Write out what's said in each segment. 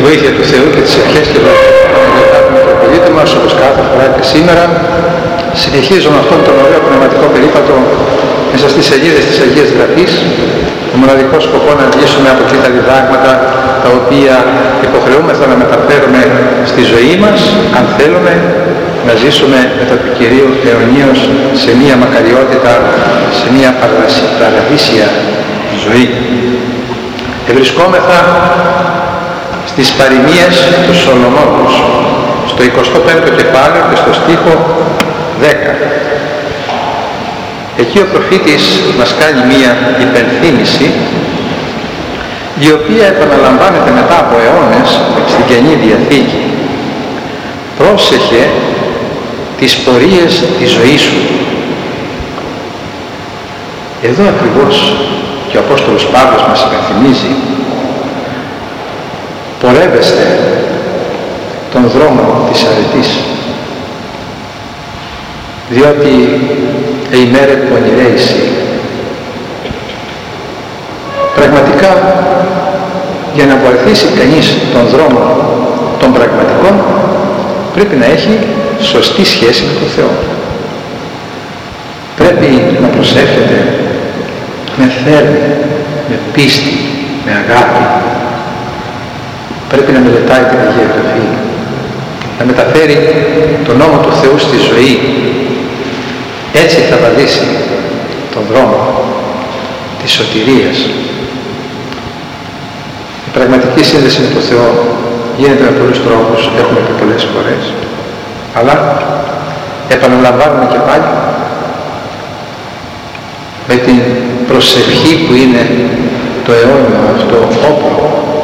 βοήθεια του Θεού και τις ευχές και του Μητροπολίτη μας, όπως κάθε φορά και σήμερα, συνεχίζουμε αυτόν τον ωραίο πνευματικό περίπατο μέσα στις σελίδες της Αγίας Γραφής, με μοναδικό σκοπό να λύσουμε από εκεί τα διδάγματα τα οποία υποχρεούμεθα να μεταφέρουμε στη ζωή μας, αν θέλουμε να ζήσουμε μετά του Κυρίου αιωνίως σε μία μακαριότητα, σε μία παραδείσια ζωή. Ευρισκόμεθα στις παροιμίες του Σολομώντος, στο 25ο κεφάλαιο και στο στίχο 10. Εκεί ο προφήτης μας κάνει μία υπενθύμηση, η οποία επαναλαμβάνεται μετά από αιώνες στην Καινή Διαθήκη. Πρόσεχε τις πορείες της ζωής σου. Εδώ ακριβώς και ο Απόστολος Παύλος μας υπενθυμίζει, πορεύεστε τον δρόμο της αρετής, διότι η μέρα που ονειρέησι. Πραγματικά, για να βοηθήσει κανείς τον δρόμο των πραγματικών, πρέπει να έχει σωστή σχέση με τον Θεό. Πρέπει να προσεύχεται με θέρμη, με πίστη, με αγάπη. Πρέπει να μελετάει την Αγία Γραφή, να μεταφέρει τον νόμο του Θεού στη ζωή. Έτσι θα βαδίσει τον δρόμο της σωτηρίας. Η πραγματική σύνδεση με τον Θεό γίνεται με πολλούς τρόπους, έχουμε πει πολλές φορές, αλλά επαναλαμβάνουμε και πάλι με την προσευχή που είναι το αιώνιο αυτό όπλο,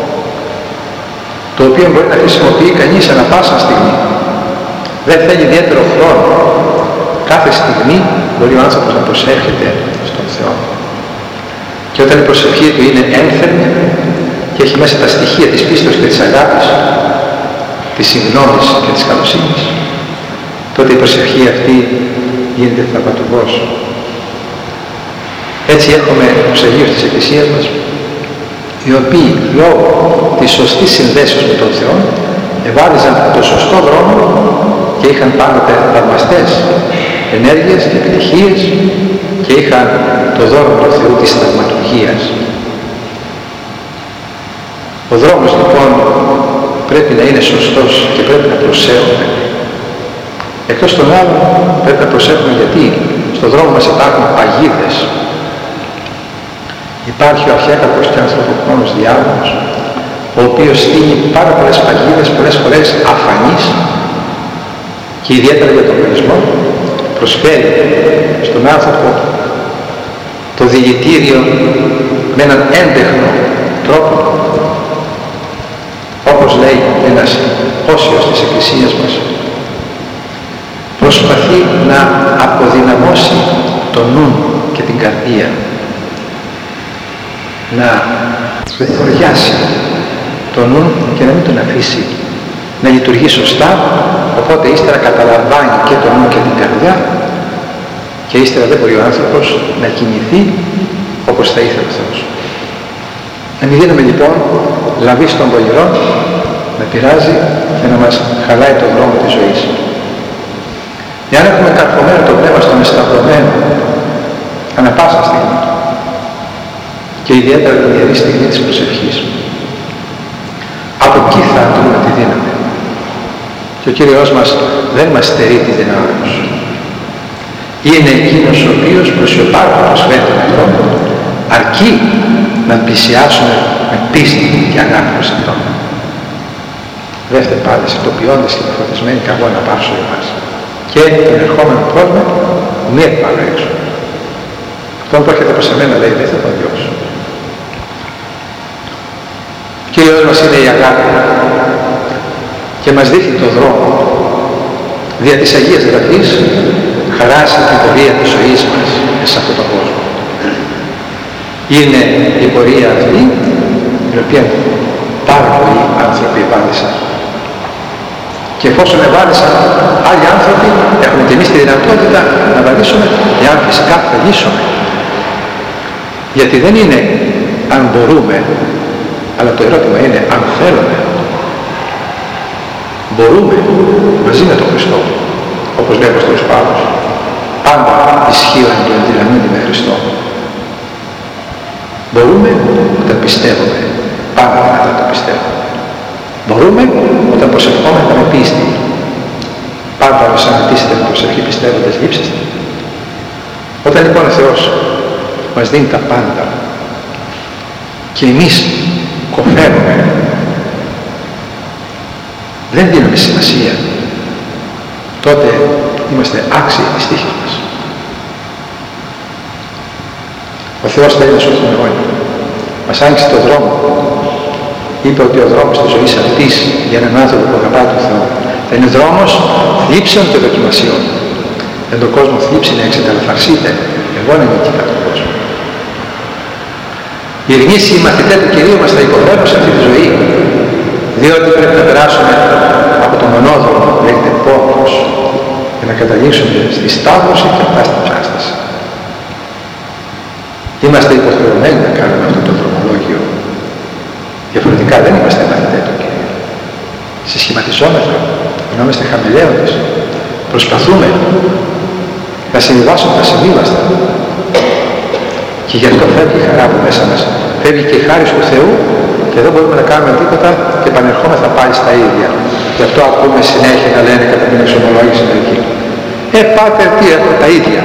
το οποίο μπορεί να χρησιμοποιεί κανείς ανά πάσα στιγμή. Δεν θέλει ιδιαίτερο χρόνο. Κάθε στιγμή μπορεί ο άνθρωπος να προσεύχεται στον Θεό. Και όταν η προσευχή του είναι ένθερμη και έχει μέσα τα στοιχεία της πίστης και της αγάπης, της συγγνώμης και της καλοσύνης, τότε η προσευχή αυτή γίνεται θαυματουργός. Έτσι έχουμε τους Αγίους της Εκκλησίας μας, οι οποίοι λόγω της σωστής συνδέσεως με τον Θεό ευάδιζαν το σωστό δρόμο και είχαν πάντοτε θαυμαστές ενέργειες και επιτυχίες και είχαν το δώρο του Θεού της θαυματουργίας. Ο δρόμος λοιπόν πρέπει να είναι σωστός και πρέπει να προσέχουμε. Εκτός των άλλων πρέπει να προσέχουμε, γιατί στον δρόμο μας υπάρχουν παγίδες. Υπάρχει ο αρχαίγαπος και ανθρωποκόνος διάβολος, ο οποίος στείνει πάρα πολλές παγίδες, πολλές φορές αφανείς, και ιδιαίτερα για τον οργανισμό προσφέρει στον άνθρωπο το δηλητήριο με έναν έντεχνο τρόπο, όπως λέει ένας όσιος της Εκκλησίας μας. Προσπαθεί να αποδυναμώσει το νου και την καρδία, να δεφοριάσει το νου και να μην τον αφήσει να λειτουργεί σωστά, οπότε ύστερα καταλαμβάνει και το νου και την καρδιά και ύστερα δεν μπορεί ο άνθρωπος να κινηθεί όπως θα ήθελε ο Θεός. Να μην δίνουμε λοιπόν λαβή στον πονηρό να πειράζει και να μας χαλάει τον δρόμο της ζωής. Εάν έχουμε καρφωμένο το πνεύμα στον εσταυρωμένο ανά πάσα στιγμή και ιδιαίτερα την ιερή στιγμή της προσευχής, από εκεί θα αντλούμε τη δύναμη. Και ο Κύριος μας δεν μας στερεί τη δύναμη μας. Είναι εκείνος ο οποίος προσιωπά και προσφέρει τον εαυτό, αρκεί να πλησιάσουμε με πίστη και αγάπη προς Αυτόν. Δεύτερη πάλι, συνειδητοποιώντας και με φωτισμένη καγό να πάψω εμάς. Και τον ερχόμενο κόσμο μη επάνω έξω. Αυτό που έρχεται προς εμένα, λέει, δεν θα τον διώξω. Ο Κύριος μας είναι η αγάπη και μας δείχνει τον δρόμο. Δια της Αγίας Γραφής χαράσει την πορεία της ζωής μας σε αυτόν τον κόσμο. Είναι η πορεία αυτή την οποία πάρα πολλοί άνθρωποι ευάλισαν. Και εφόσον ευάλισαν άλλοι άνθρωποι, έχουμε και εμείς τη δυνατότητα να βαλίσουμε, εάν φυσικά θελήσουμε. Γιατί δεν είναι αν μπορούμε, αλλά το ερώτημα είναι αν θέλουμε. μπορούμε μαζί με τον Χριστό, όπως λέει ο Απόστολος Παύλος, πάντα ισχύουν και ενδυναμούνται με Χριστό. Μπορούμε όταν πιστεύουμε, πάντα δυνατά το πιστεύουμε. Μπορούμε όταν προσευχόμαστε με πίστη. Πάντα ως αναπτύσσετε με προσευχή πιστεύοντας λείψεστε. Όταν λοιπόν ο Θεός μας δίνει τα πάντα και εμείς κοφεύουμε, δεν δίνουμε σημασία, τότε είμαστε άξιοι της τύχης μας. Ο Θεός θέλει να σώθουμε όλοι. Μας άνοιξε τον δρόμο. Είπε ότι ο δρόμος της ζωής αυτής για έναν άνθρωπο που αγαπά τον Θεό θα είναι δρόμος θλίψεων και δοκιμασιών. Δεν τον κόσμο θλίψει να εξεταλαφαρσείτε. Εγώ να νικήκα τον κόσμο. Οι γνήσιοι μαθητές του Κυρίου μας θα υποφέρουν σε αυτή τη ζωή, διότι πρέπει να περάσουμε από τον μονόδρομο που λέγεται πόνος για να καταλήξουμε στη σταύρωση και μετά στην Ανάσταση. Είμαστε υποχρεωμένοι να κάνουμε αυτό το δρομολόγιο. Διαφορετικά δεν είμαστε μαθητές του Κυρίου. Συσχηματιζόμεθα, γινόμαστε χαμελέοντες. Προσπαθούμε να συμβιβάσουμε τα συμβίβαστα. Και γι' αυτό φεύγει η χαρά από μέσα μας. Φεύγει και η χάρη του Θεού και δεν μπορούμε να κάνουμε τίποτα και επανερχόμεθα πάλι στα ίδια. Γι' αυτό ακούμε συνέχεια να λένε κατά την εξομολόγηση μερικοί. Πάτερ, τι έχω, τα ίδια.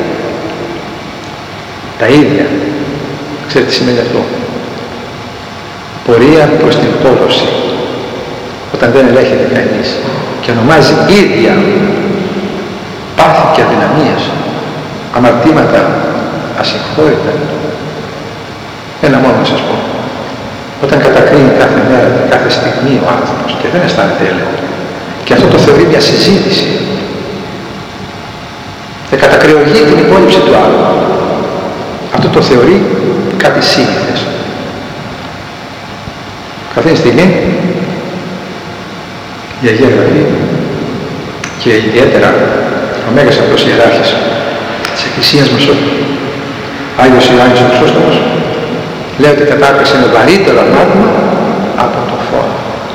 Τα ίδια. Ξέρετε τι σημαίνει αυτό? Πορεία προς την πόλωση. Όταν δεν ελέγχεται κανείς και ονομάζει ίδια πάθη και αδυναμίες, αμαρτήματα ασυγχώρητα. Ένα μόνο να σας πω. Όταν κατακρίνει κάθε μέρα, κάθε στιγμή ο άνθρωπος και δεν αισθάνεται έλεγχο και αυτό το θεωρεί μια συζήτηση και κατακριογεί την υπόλοιψη του άλλου, αυτό το θεωρεί κάτι σύνηθες. Αυτή τη στιγμή η Αγία Γραφή και ιδιαίτερα ο Μέγας Απλός Ιεράρχης της Εκκλησίας μας, ο Άγιος Ιωάννης ο Χρυσόστομος, λέει ότι η κατάκριση είναι βαρύτερο ανάγμα από το φόνο.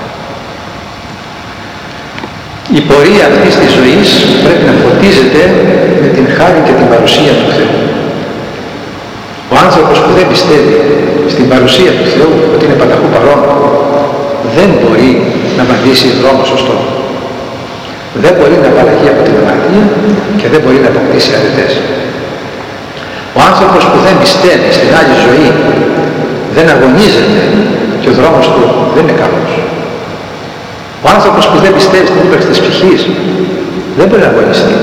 Η πορεία αυτής της ζωής πρέπει να φωτίζεται με την χάρη και την παρουσία του Θεού. Ο άνθρωπος που δεν πιστεύει στην παρουσία του Θεού, ότι είναι πανταχού παρόν, δεν μπορεί να βαδίσει δρόμο σωστό. Δεν μπορεί να απαλλαγεί από την αμαρτία και δεν μπορεί να αποκτήσει αρετές. Ο άνθρωπος που δεν πιστεύει στην άλλη ζωή, δεν αγωνίζεται και ο δρόμος του δεν είναι καλός. Ο άνθρωπος που δεν πιστεύει στην ύπαρξη της ψυχής, δεν μπορεί να αγωνιστεί.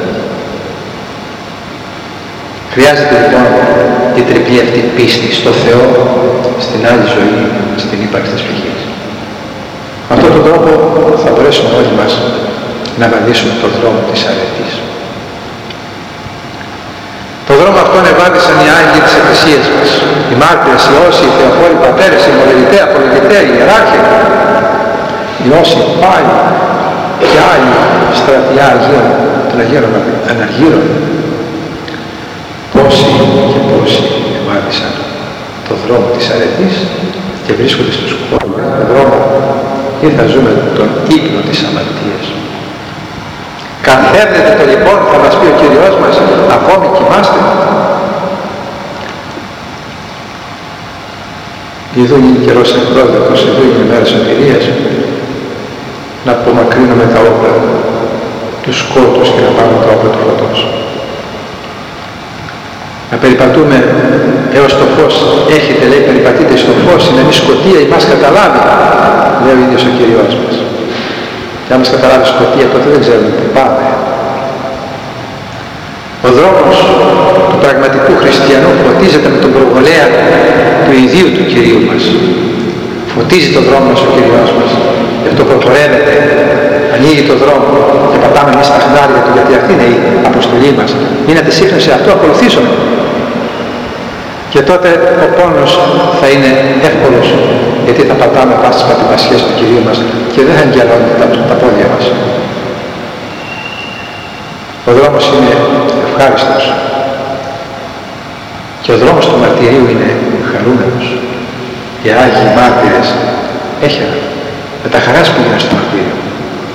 Χρειάζεται λοιπόν η τριπλή αυτή πίστη στο Θεό, στην άλλη ζωή, στην ύπαρξη της ψυχής. Με αυτόν τον τρόπο θα μπορέσουμε όλοι μας να βαδίσουμε τον δρόμο της αρετής. Το δρόμο αυτόν ευάδισαν οι Άγιοι της Εκκλησίας μας, οι μάρτυρες, οι όσοι, οι θεοφόροι πατέρες, οι μολεγητέ, απολογητέ, οι ιεράρχοι, οι όσοι πάλι και άλλοι στρατιά Αγίων, των Αγίων Αναργύρων. Πόσοι και πόσοι ευάδισαν το δρόμο της αρετής και βρίσκονται στους κόμμα τον δρόμο ή θα ζούμε τον ύπνο της αμαρτίας. Καθέρνετε το λοιπόν, θα μας πει ο Κύριος μας, ακόμη κοιμάστε. Ιδού είναι καιρός ευπρόσδεκτος, ιδού είναι η μέρα σωτηρίας, να απομακρύνουμε τα όπλα του σκότους και να πάμε τα όπλα του φωτός. Να περιπατούμε έως το φως. Έχετε, λέει, περιπατείτε στο φως, είναι μη σκοτία ή μας καταλάβει, λέει ο ίδιος ο Κύριος μας. Και αν μας καταλάβει σκοτία, τότε δεν ξέρουμε που πάμε. Ο δρόμος του πραγματικού χριστιανού φωτίζεται με τον προβολέα του ιδίου του Κυρίου μας. Φωτίζει τον δρόμο μας ο Κύριος μας. Γι' αυτό προπορεύεται, ανοίγει τον δρόμο και πατάμε εμείς τα χνάρια του, γιατί αυτή είναι η αποστολή μας. Μείνατε σύχνος σε αυτό, ακολουθήσουμε. Και τότε ο πόνος θα είναι εύκολος, γιατί θα πατάμε πάση στις πατημασιές του Κυρίου μας και δεν θα εγγυαλώνεται τα πόδια μας. Ο δρόμος είναι ευχάριστος και ο δρόμος του μαρτυρίου είναι χαρούμενος. Οι Άγιοι μάρτυρες έχεραν με τα χαράς πήγαιναν στο μαρτύριο.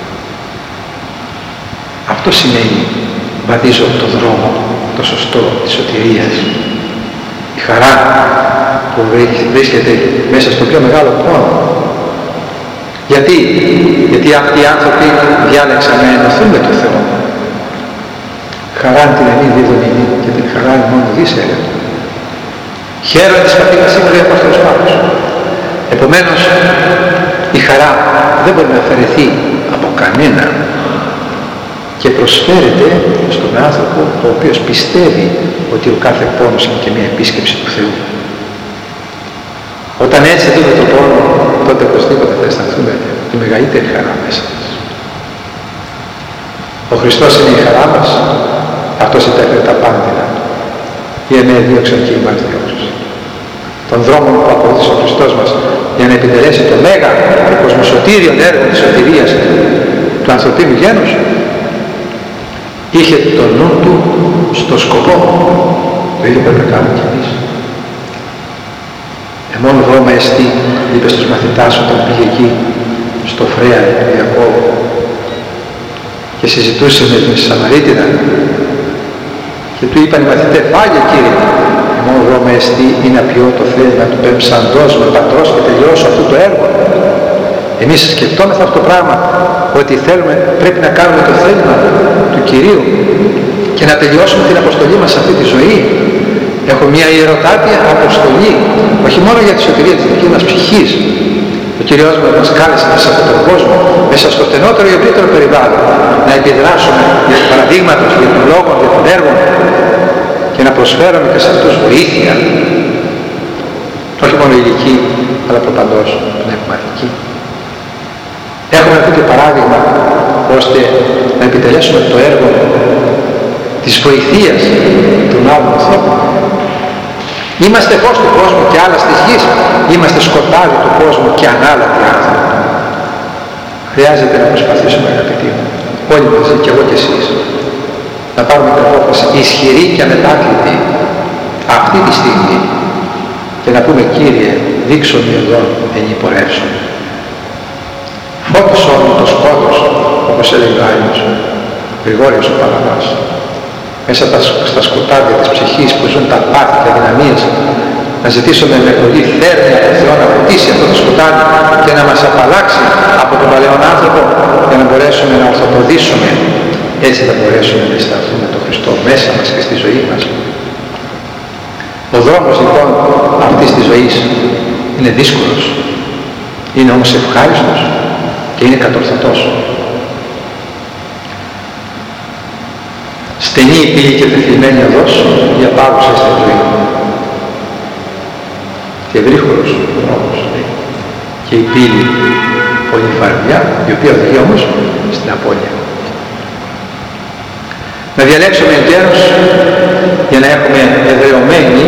Αυτό σημαίνει βαδίζω το δρόμο, το σωστό της σωτηρίας. Η χαρά που βρίσκεται μέσα στο πιο μεγάλο πόνο. Γιατί αυτοί οι άνθρωποι διάλεξαν να ενωθούν με τον Θεό. Χαρά την ενή δίδων ημί και την χαρά ημών ουδείς έλεγε. Χαίρον της πατήρας σήμερα ο Απόστολος Παύλος. Επομένως, η χαρά δεν μπορεί να αφαιρεθεί από κανένα και προσφέρεται στον άνθρωπο ο οποίος πιστεύει ότι ο κάθε πόνος είναι και μια επίσκεψη του Θεού. Όταν έτσι δούμε τον πόνο, τότε οπωσδήποτε θα αισθανθούμε τη μεγαλύτερη χαρά μέσα μας. Ο Χριστός είναι η χαρά μας, αυτός υπέφερε τα πάντηνα. Οι εννέα δίωξαν και ημάς διώξουσαν. Των δρόμων που ακολούθησε ο Χριστός μας για να επιτελέσει το μέγα κοσμοσωτήριον έργο της σωτηρίας του ανθρωπίνου γένους, είχε το νου του στο σκοπό. Το ίδιο πρέπει να κάνουμε κι εμείς. Εμόν δρόμα εστί, είπε στους μαθητάς όταν πήγε εκεί στο Φρέα του Ιακώβου και συζητούσε με την Σαμαρίτιδα και του είπαν οι μαθητές, πάγε Κύριε, εμόν δρόμα εστί είναι να πιω το θέλημα του πεμψαντός με πατρός και τελειώσω αυτό το έργο. Εμείς σκεφτόμεθα αυτό το πράγμα, ότι πρέπει να κάνουμε το θέλημα του Κυρίου και να τελειώσουμε την αποστολή μας σε αυτή τη ζωή. Έχω μια ιεροτάτια αποστολή, όχι μόνο για τη σωτηρία της δικής μας ψυχής. Ο Κύριος μας κάλεσε μέσα σε αυτόν τον κόσμο, μέσα στο στενότερο ή ευρύτερο περιβάλλον, να επιδράσουμε για τον παραδείγματος, για τον λόγο, για τον έργο και να προσφέρουμε και σε αυτούς βοήθεια. Όχι μόνο ηλική, αλλά προπαντός πνευματική. Έχουμε αυτό το παράδειγμα ώστε να επιτελέσουμε το έργο της βοηθείας των άλλων ανθρώπων. Είμαστε φως του κόσμου και άλλας της γης, είμαστε σκοτάδι του κόσμου και ανάλατοι άνθρωποι. Χρειάζεται να προσπαθήσουμε, αγαπητοί μου, όλοι μαζί και εγώ και εσείς, να πάρουμε την απόφαση ισχυρή και ανετάκλητη αυτή τη στιγμή και να πούμε, Κύριε, δείξον με εδώ ενυπορεύσον. Φώτισον μου το σκότος, όπως έλεγε ο Άγιος Γρηγόριος ο Παλαβάς. Μέσα στα σκοτάδια της ψυχής που ζουν τα πάθη και αδυναμίες, να ζητήσουμε με πολύ θέρμη από τον Θεό να φωτίσει αυτό το σκοτάδι και να μας απαλλάξει από τον παλαιόν άνθρωπο για να μπορέσουμε να ορθοποδήσουμε. Έτσι θα μπορέσουμε να αισθανθούμε τον Χριστό μέσα μας και στη ζωή μας. Ο δρόμος λοιπόν αυτής της ζωής είναι δύσκολος, είναι όμως ευχάριστος και είναι κατορθωτός. Στενή η πύλη και τεθλιμμένη οδός για πάγουσα στην ζωή. Και ευρύχωρος ο δρόμος και η πύλη πολύ φαρδιά, η οποία οδηγεί όμως στην απώλεια. Να διαλέξουμε εγκαίρως για να έχουμε εδραιωμένη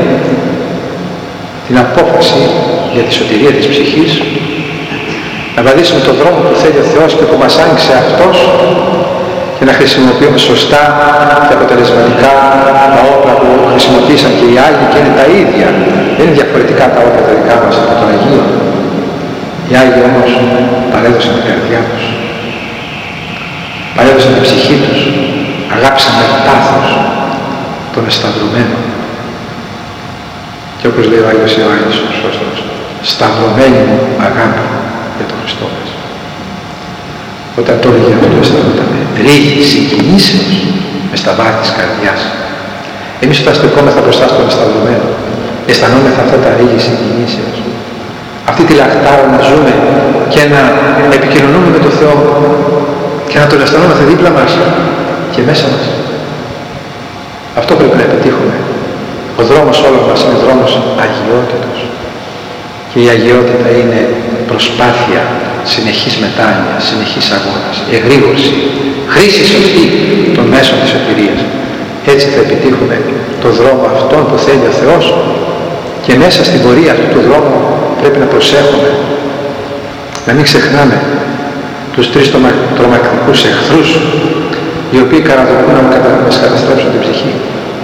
την απόφαση για τη σωτηρία της ψυχής, να βαδίσουμε τον δρόμο που θέλει ο Θεός και που μας άνοιξε Αυτός και να χρησιμοποιούμε σωστά και αποτελεσματικά τα όπλα που χρησιμοποίησαν και οι Άγιοι και είναι τα ίδια. Δεν είναι διαφορετικά τα όπλα τα δικά μας από τον Αγίο. Οι Άγιοι όμως παρέδωσαν την καρδιά τους, παρέδωσαν την ψυχή τους, αγάπησαν με πάθος τον εσταυρωμένο. Και όπως λέει ο Άγιος Ιωάννης ο Χρυσόστομος, σταυρωμένη μου αγάπη για τον Χριστό μας. Όταν το έλεγε αυτό αισθανόταν ρίγη συγκινήσεως μες στα βάθη της καρδιάς. Εμείς όταν στεκόμεθα μπροστά στον εσταυρωμένο, αισθανόμεθα αυτά τα ρίγη συγκινήσεως. Αυτή τη λαχτάρα να ζούμε και να επικοινωνούμε με τον Θεό και να τον αισθανόμαστε δίπλα μας και μέσα μας. Αυτό πρέπει να επιτύχουμε. Ο δρόμος όλων μας είναι δρόμος αγιότητος. Και η αγιότητα είναι προσπάθεια, συνεχής μετάνοια, συνεχής αγώνας, εγρήγορση, χρήση σωστή των μέσων της σωτηρίας. Έτσι θα επιτύχουμε το δρόμο αυτόν που θέλει ο Θεός και μέσα στην πορεία αυτού του δρόμου πρέπει να προσέχουμε, να μην ξεχνάμε τους τρεις τρομακτικούς εχθρούς οι οποίοι καραδοκούν να μας καταστρέψουν την ψυχή.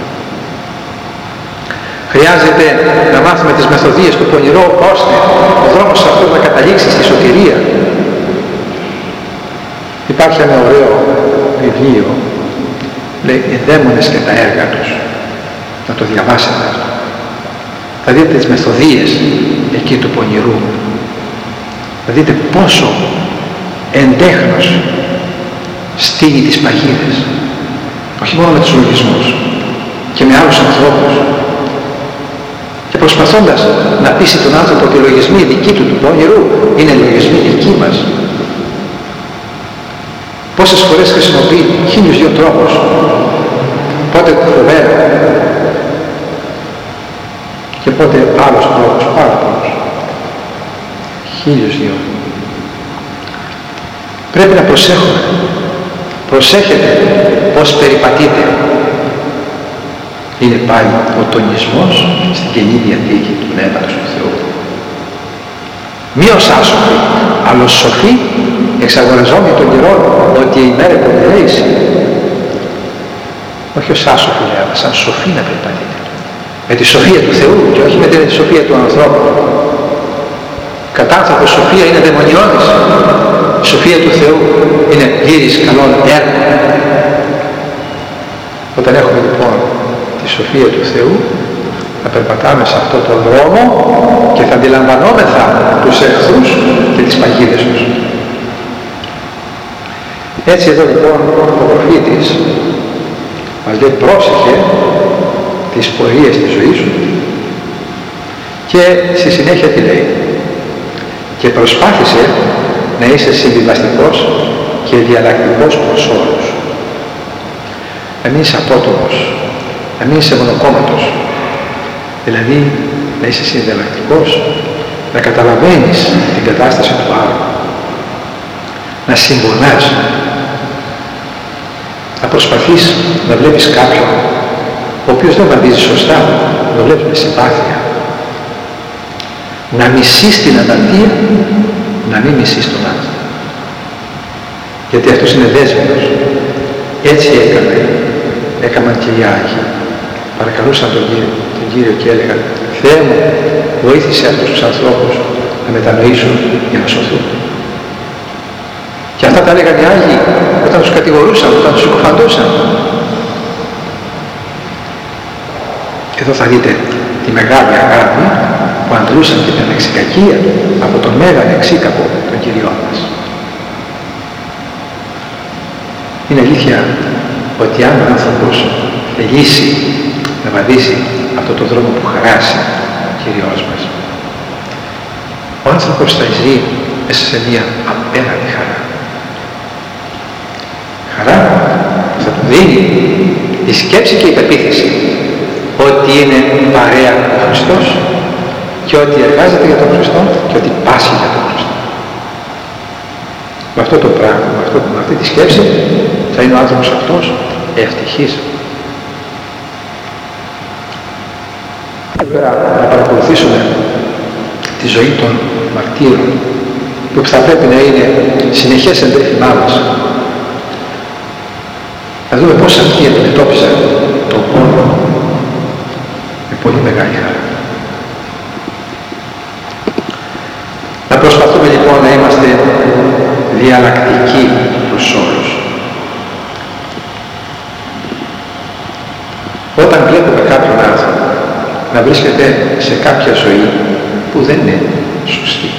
Χρειάζεται να μάθουμε τις μεθοδίες του πονηρού ώστε ο δρόμος αυτός να καταλήξει στη σωτηρία. Υπάρχει ένα ωραίο βιβλίο, λέει «Οι δαίμονες και τα έργα τους». Να το διαβάσετε αυτό. Θα δείτε τις μεθοδίες εκεί του πονηρού. Θα δείτε πόσο εντέχνος στείνει τις παγίδες. Όχι μόνο με τους λογισμούς, και με άλλους ανθρώπους. Και προσπαθώντας να πείσει τον άνθρωπο ότι οι λογισμοί δικοί του πονηρού είναι λογισμοί δικοί μας. Πόσες φορές χρησιμοποιεί 1002 τρόπους. Πότε φοβέρα και πότε άλλους τρόπους, πάρα πολλούς. 1002. Πρέπει να προσέχουμε. Προσέχετε πως περιπατείτε. Είναι πάλι ο τονισμός στην Καινή Διαθήκη του Πνεύματος του Θεού. Μη ως άσοφοι, αλλά ως σοφοί, εξαγοραζόμενοι των καιρών, ότι η ημέρα υποδηλέηση. Όχι ως άσοφοι, αλλά σαν σοφοί να περιπατείτε. Με τη σοφία του Θεού και όχι με τη σοφία του ανθρώπου. Κατάνθρωπο σοφία είναι δαιμονιώδης. Η σοφία του Θεού είναι πλήρης καλών έργων. Όταν έχουμε λοιπόν τη σοφία του Θεού, θα περπατάμε σε αυτό το δρόμο και θα αντιλαμβανόμεθα τους εχθρούς και τις παγίδες τους. Έτσι εδώ λοιπόν ο προφήτης μας λέει πρόσεχε τις πορείες της ζωής σου και στη συνέχεια τι λέει? Και προσπάθησε να είσαι συμβιβαστικός και διαλλακτικός προς όλους. Να μην είσαι απότομος, να μην είσαι μονοκόμματος. Δηλαδή να είσαι συνδιαλλακτικός, να καταλαβαίνεις την κατάσταση του άλλου, να συμπονάς, να προσπαθείς να βλέπεις κάποιον ο οποίος δεν βαδίζει σωστά, να το βλέπεις με συμπάθεια, να μισείς την αδαλτία, να μην μισείς τον άνθρωπο. Γιατί αυτός είναι δέσμενος. Έτσι έκαναν και οι Άγιοι. Παρακαλούσαν τον Κύριο και έλεγαν «Θεέ μου, βοήθησε αυτούς τους ανθρώπους να μετανοήσουν για να σωθούν». Και αυτά τα έλεγαν οι Άγιοι όταν τους κατηγορούσαν, όταν τους συκοφαντούσαν. Εδώ θα δείτε τη μεγάλη αγάπη που αντλούσαν και την ανεξικακία από τον μέγα ανεξίκαπο των Κυριών μας. Είναι αλήθεια ότι αν ο άνθρωπος θελήσει να βαδίσει αυτό το δρόμο που χαράσει ο Κύριος μας, ο άνθρωπος θα ζει μέσα σε μια απέναντι χαρά. Χαρά που θα του δίνει η σκέψη και η πεποίθηση ότι είναι παρέα ο Χριστός και ότι εργάζεται για τον Χριστό και ότι πάσχει για τον Χριστό. Με αυτό το πράγμα, με αυτή τη σκέψη θα είναι ο άνθρωπος αυτός ευτυχής. Βέβαια να παρακολουθήσουμε τη ζωή των μαρτύρων που θα πρέπει να είναι συνεχές εντρέφημά μας. Να δούμε πώς αυτοί αντιμετώπισαν τον πόνο με πολύ μεγάλη χαρά. Να προσπαθούμε λοιπόν να είμαστε διαλλακτικοί προς όλους. Όταν βλέπουμε κάποιον άνθρωπο να βρίσκεται σε κάποια ζωή που δεν είναι σωστή,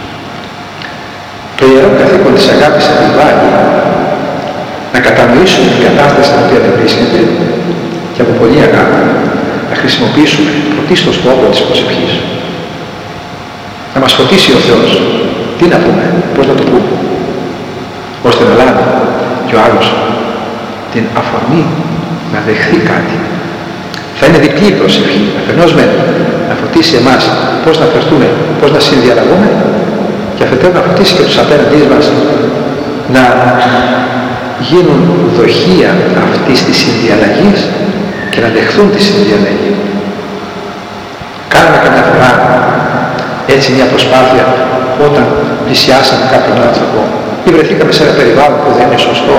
το ιερό καθήκον της αγάπης επιβάλλει να κατανοήσουμε την κατάσταση στην οποία δεν βρίσκεται και από πολλή αγάπη να χρησιμοποιήσουμε πρωτίστως το όπλο της προσευχής. Να μας φωτίσει ο Θεός. Τι να πούμε, πώς να το πούμε, ώστε να λάβει και ο άλλος την αφορμή να δεχθεί κάτι. Θα είναι διπλή η προσευχή. Αφενός να φωτίσει εμάς πώς να φερθούμε, πώς να συνδιαλλαγούμε και αφετέρου να φωτίσει και τους απέναντί μας να γίνουν δοχεία αυτής της συνδιαλλαγής και να δεχθούν τη συνδιαλλαγή. Κάναμε καμιά φορά έτσι μια προσπάθεια όταν πλησιάσαμε κάποιον άνθρωπο ή βρεθήκαμε σε ένα περιβάλλον που δεν είναι σωστό,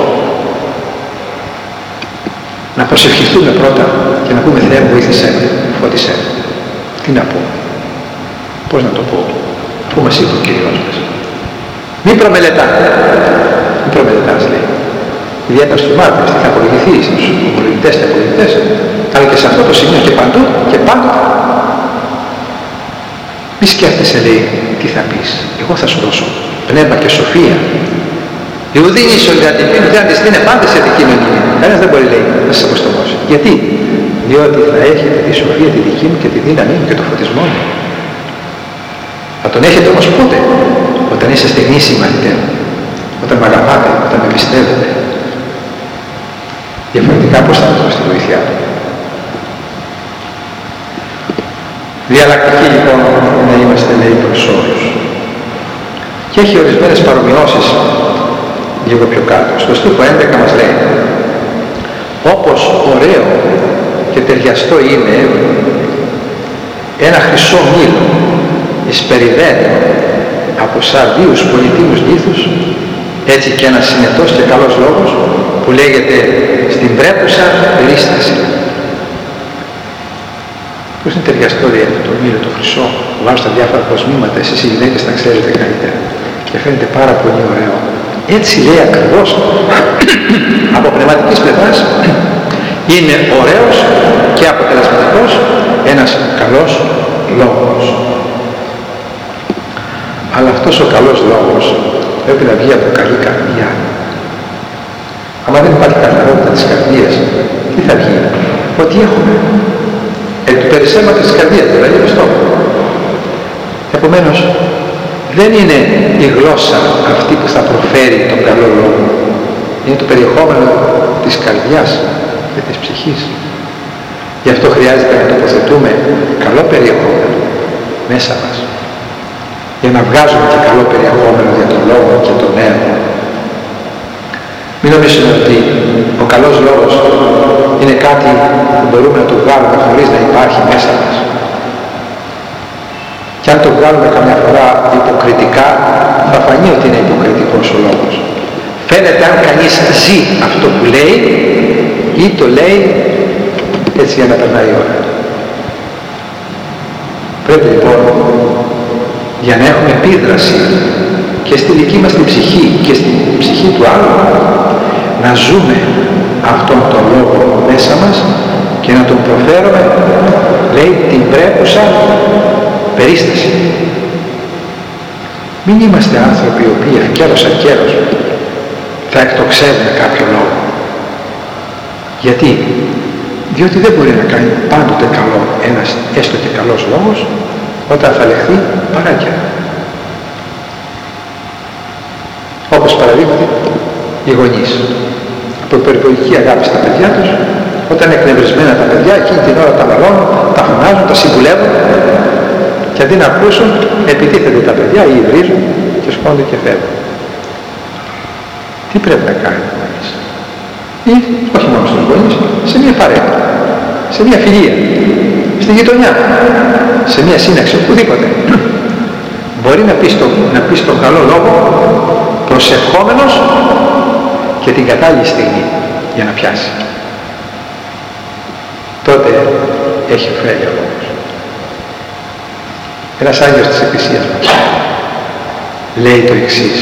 να προσευχηθούμε πρώτα και να πούμε Θεέ μου βοήθησέ με, φώτισέ με. Τι να πω, πώς να το πω, αφού μας είπε ο Κύριος μας. Μην προμελετάτε, προμετετάς, λέει. Ιδιαίτερα στους μάρτυρες, τι θα απολογηθείς, στους ομολογητές και απολογητές, αλλά και σε αυτό το σημείο και παντού και πάντοτε. Μη σκέφτεσαι, λέει, τι θα πεις. Εγώ θα σου δώσω πνεύμα και σοφία. Η ουδήνη ισοδιατυπή δεν της δίνει πάντα σε αντικείμενη. Κανένας δεν μπορεί, λέει, να σας αποστομώσει. Γιατί? Διότι θα έχετε τη σοφία τη δική μου και τη δύναμή μου και το φωτισμό μου. Θα τον έχετε όμως πότε? Όταν είσαστε γνήσιοι μαθητέ μου. Όταν με αγαπάτε, όταν με πιστεύετε. Διαφορετικά πώς θα δώσω στη βοήθειά του. Διαλλακτικοί λοιπόν να είμαστε, λέει, προς όλους. Και έχει ορισμένες παρομοιώσεις λίγο πιο κάτω. Στο στίχο 11 μας λέει: όπως ωραίο και ταιριαστό είναι ένα χρυσό μήλο εισπεριδένιο από σαρδίους πολυτίμους λίθους, έτσι και ένας συνετός και καλός λόγος που λέγεται στην πρέπουσα περίσταση. Πώς είναι ταιριαστό, λέει, το μήλο, το χρυσό, που βάζω στα διάφορα κοσμήματα, εσείς οι γυναίκες τα ξέρετε καλύτερα, και φαίνεται πάρα πολύ ωραίο. Έτσι, λέει, ακριβώς από πνευματικής πλευράς είναι ωραίος και αποτελεσματικός ένας καλός λόγος. Αλλά αυτός ο καλός λόγος πρέπει να βγει από καλή καρδιά. άμα δεν υπάρχει καθαρότητα της καρδίας, τι θα βγει? Ό,τι έχουμε. Του περισσέματος της καρδίας, δηλαδή το στόμα. Επομένως, δεν είναι η γλώσσα αυτή που θα προφέρει τον καλό λόγο. Είναι το περιεχόμενο της καρδιάς και της ψυχής. Γι' αυτό χρειάζεται να τοποθετούμε καλό περιεχόμενο μέσα μας, για να βγάζουμε και καλό περιεχόμενο για τον λόγο και τον νέο. Μην νομίζουμε ότι ο καλός λόγος είναι κάτι που μπορούμε να το βγάλουμε χωρίς να υπάρχει μέσα μας. Και αν το βγάλουμε καμιά φορά υποκριτικά, θα φανεί ότι είναι υποκριτικός ο λόγος. Φαίνεται αν κανείς ζει αυτό που λέει ή το λέει έτσι για να περνάει η ώρα. Πρέπει λοιπόν, για να έχουμε επίδραση και στη δική μας την ψυχή και στην ψυχή του άλλου, να ζούμε αυτόν τον λόγο μέσα μας και να τον προφέρουμε, λέει, την πρέπουσα περίσταση. Μην είμαστε άνθρωποι οι οποίοι ευκαιρός ακέρος θα εκτοξεύουν κάποιο λόγο. Γιατί? Διότι δεν μπορεί να κάνει πάντοτε καλό ένας έστω και καλός λόγος όταν θα λεχθεί παράκαιρα. Όπως παραδείγματι οι γονείς από υπερβολική αγάπη στα παιδιά τους, όταν είναι εκνευρισμένα τα παιδιά, εκείνη την ώρα τα μαλώνουν, τα φωνάζουν, τα συμβουλεύουν και αντί να ακούσουν επιτίθενται τα παιδιά ή υβρίζουν και σκόνται και φεύγουν. Τι πρέπει να κάνει ο γονείς? Ή όχι μόνο στους γονείς, σε μια παρέα, σε μια φιλία, στη γειτονιά, σε μια σύναξη, οπουδήποτε. Μπορεί να πει στον καλό λόγο προσευχόμενος και την κατάλληλη στιγμή για να πιάσει. Τότε έχει ωφέλεια ο λόγος. Ένας Άγιος της Εκκλησίας μας λέει το εξής: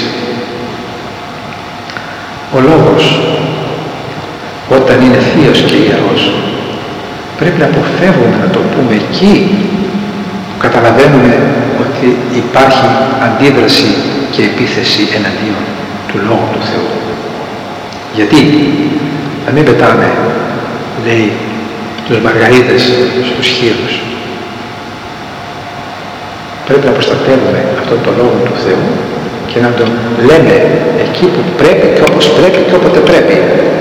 ο λόγος όταν είναι θείος και ιερός πρέπει να αποφεύγουμε να το πούμε εκεί που καταλαβαίνουμε ότι υπάρχει αντίδραση και επίθεση εναντίον του Λόγου του Θεού. Γιατί να μην πετάμε, λέει, τους μαργαρίτες στους χείρους. Πρέπει να προστατεύουμε αυτόν τον Λόγο του Θεού και να τον λέμε εκεί που πρέπει και όπως πρέπει και όποτε πρέπει.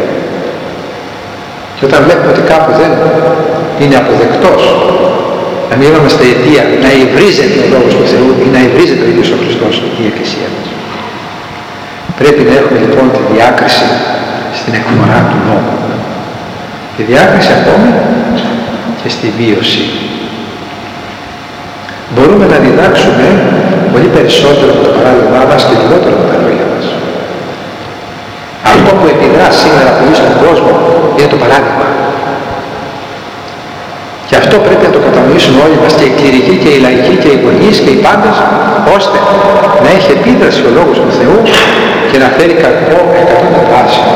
Και όταν βλέπουμε ότι κάπου δεν είναι αποδεκτός, να μην είμαστε αιτία να υβρίζεται ο Λόγος του Θεού ή να υβρίζεται ο ίδιος ο Χριστός η Εκκλησία μας. Πρέπει να έχουμε λοιπόν τη διάκριση στην εκφορά του Λόγου. Τη διάκριση ακόμη και στη βίωση. Μπορούμε να διδάξουμε πολύ περισσότερο από το παράδειγμά μας και λιγότερο από τα λόγια μας. Αυτό που επιδρά σήμερα πολύ στον κόσμο είναι το παράδειγμα. Και αυτό πρέπει να το κατανοήσουμε όλοι μας, και οι κληρικοί και οι λαϊκοί και οι γονείς και οι πάντες, ώστε να έχει επίδραση ο Λόγος του Θεού και να φέρει κακό εκατονταπλάσιο.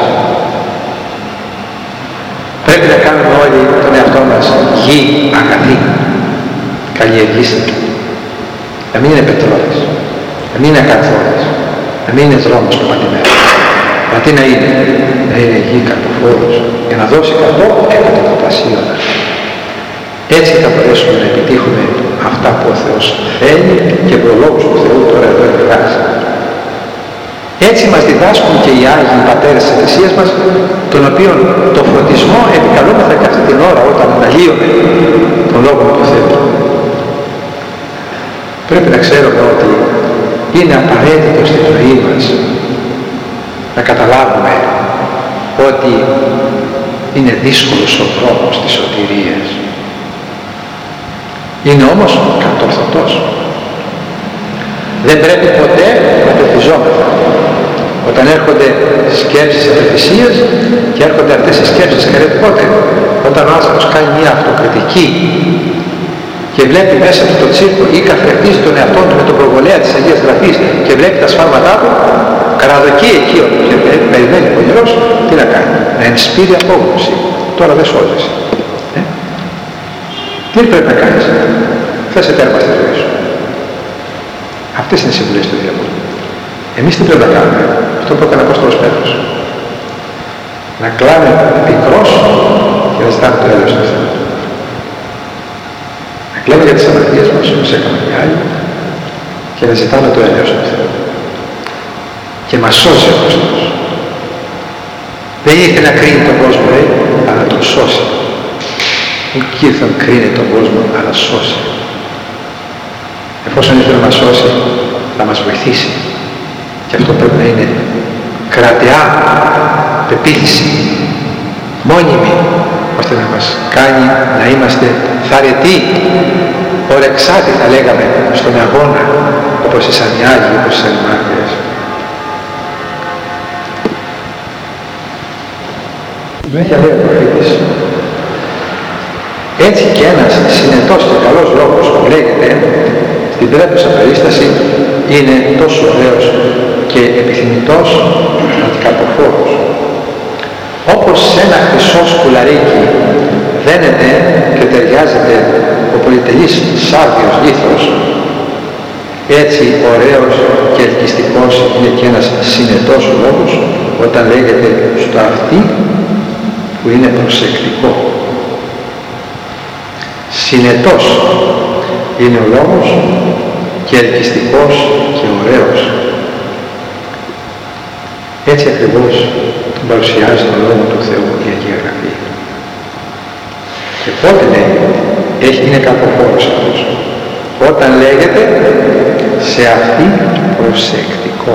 Πρέπει να κάνουμε όλοι τον εαυτό μας γη αγαθή, καλλιεργήσιμη. Να μην είναι πετρόλες, να μην είναι ακαθόδες, να μην είναι δρόμος το πατημένο. Μα τι να είναι γη καρποφόρος, για να δώσει κακό εκατονταπλασίων. Έτσι θα μπορέσουμε να επιτύχουμε αυτά που ο Θεός θέλει και με λόγους του Θεού τώρα εδώ εκφράζει. Έτσι μας διδάσκουν και οι Άγιοι Πατέρες της Εκκλησίας μας, τον οποίον το φροντισμό επικαλούμεθα και αυτή την ώρα όταν αναλύουμε τον Λόγο του Θεού. Πρέπει να ξέρουμε ότι είναι απαραίτητο στη ζωή μας να καταλάβουμε ότι είναι δύσκολος ο δρόμος της σωτηρίας. Είναι όμως κατορθωτός. Δεν πρέπει ποτέ να πεπιζόμεθα. Όταν έρχονται σκέψεις απελπισίας και έρχονται αυτές οι σκέψεις καρετικότερα, όταν ο άνθρωπος κάνει μια αυτοκριτική και βλέπει μέσα του το τσίρκο ή καθρεφτίζει τον εαυτό του με τον προβολέα της Αγίας Γραφής και βλέπει τα σφάλματά του, καραδοκεί εκεί και περιμένει ο πονηρός, τι να κάνει? Να ενσπείρει απόγνωση. Τώρα δεν σώζεσαι. Τι πρέπει να κάνεις? Θέσε τέρμα στη ζωή σου. Αυτές είναι οι συμβουλές του διαβόλου. Εμείς τι πρέπει να κάνουμε? Αυτό που έκανε ο Απόστολος Πέτρος. Να κλάμε πικρός και να ζητάμε το έλεος του Θεού. Να κλαίμε για τις αμαρτίες μας όπως έκαναν οι άλλοι και να ζητάμε το έλεος του Θεού. Και μας σώσει ο Χριστός. Δεν ήθελε να κρίνει τον κόσμο, αλλά να τον σώσει. Ουκ ήρθε να κρίνει τον κόσμο, αλλά σώσει. Εφόσον ήθελε να μας σώσει, θα μας βοηθήσει. Και αυτό πρέπει να είναι κρατεά πεποίθηση, μόνιμη, ώστε να μας κάνει να είμαστε θαρετοί, ορεξάτοι θα λέγαμε, στον αγώνα, όπως οι Σανιάγοι, όπως οι Σανιμάρτυρες. Συνέχεια λέει ο προφήτης, έτσι και ένας συνετός και καλός λόγος που λέγεται στην τρέχουσα περίσταση είναι τόσο ωραίος και επιθυμητός αντικαρποφόρος. Όπως σε ένα χρυσό σκουλαρίκι δένεται και ταιριάζεται ο πολυτελής σάρδιος λίθος, έτσι ωραίος και ελκυστικός είναι και ένας συνετός λόγος όταν λέγεται στο αυτί που είναι προσεκτικό. Συνετός είναι ο λόγος και ελκυστικός και ωραίος. Έτσι ακριβώς τον παρουσιάζει τον Λόγο του Θεού η Αγία Γραφή. Και πότε λέει, είναι καρποφόρος αυτός? Όταν λέγεται σε αυτή προσεκτικό.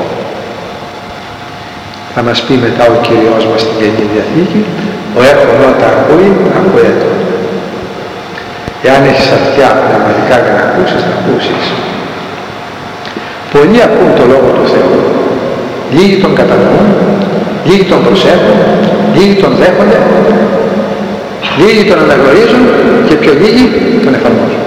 Θα μας πει μετά ο Κύριος μας στην Καινή Διαθήκη, ο έρχον όταν ακούει, ακούετο. Εάν έχεις αυτιά πνευματικά για να ακούσεις, θα ακούσεις. Πολλοί ακούν το Λόγο του Θεού. Λίγοι τον κατανοούν, λίγοι τον προσέχουν, λίγοι τον δέχονται, λίγοι τον αναγνωρίζουν και πιο λίγοι τον εφαρμόζουν.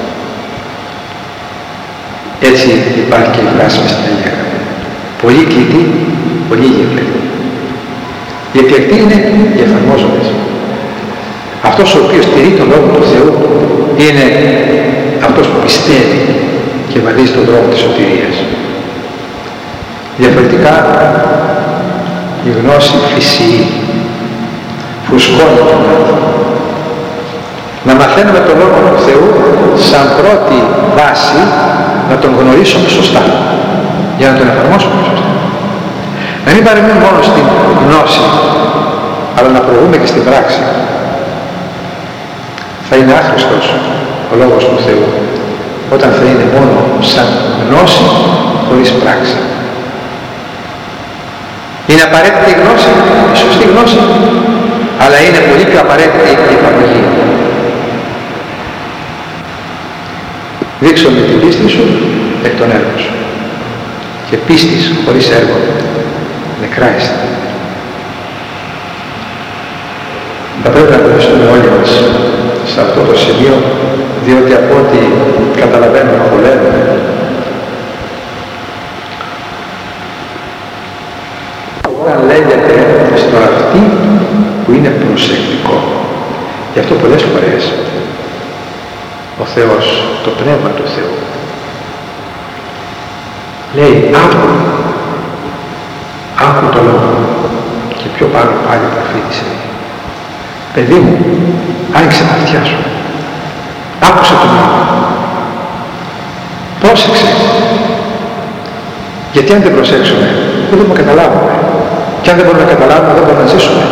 Έτσι υπάρχει και η φράση μες στην Αγία Γραφή. Πολλοί κλητοί, πολλοί εκλεκτοί. Οι εκλεκτοί είναι οι εφαρμόζοντες. Αυτός ο οποίος τηρεί τον Λόγο του Θεού είναι αυτός που πιστεύει και βαδίζει τον δρόμο της σωτηρίας. Διαφορετικά η γνώση φυσιεί, φουσκώνει τον άνθρωπο. Να μαθαίνουμε τον Λόγο του Θεού σαν πρώτη βάση να τον γνωρίσουμε σωστά για να τον εφαρμόσουμε σωστά. Να μην παρεμείνουμε μόνο στην γνώση, αλλά να προβούμε και στην πράξη. Θα είναι άχρηστος ο Λόγος του Θεού όταν θα είναι μόνο σαν γνώση χωρίς πράξη. Είναι απαραίτητη η γνώση, η σωστή γνώση, αλλά είναι πολύ πιο απαραίτητη η εφαρμογή. Δείξω με την πίστη σου εκ των έργων σου. Και πίστης χωρίς έργο νεκρά είστε. Θα πρέπει να γνωριστούμε όλοι μας σε αυτό το σημείο, διότι από ό,τι καταλαβαίνουμε, χωλένουμε. Γι' αυτό πολλές φορές ο Θεός, το Πνεύμα του Θεού, λέει άκου το λόγο, και πιο πάνω πάλι προφήτησε. Παιδί μου, άνοιξε τα αυτιά σου, άκουσε τον λόγο, πρόσεξε, γιατί αν δεν προσέξουμε δεν μπορούμε να καταλάβουμε, και αν δεν μπορούμε να καταλάβουμε δεν μπορούμε να ζήσουμε.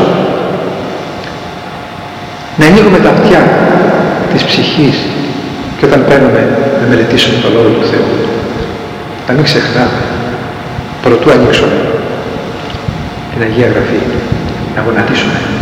Να ανοίγουμε τα αυτιά της ψυχής, και όταν παίρνουμε να μελετήσουμε το Λόγο του Θεού, να μην ξεχνάμε, προτού ανοίξουμε την Αγία Γραφή, να γονατίσουμε.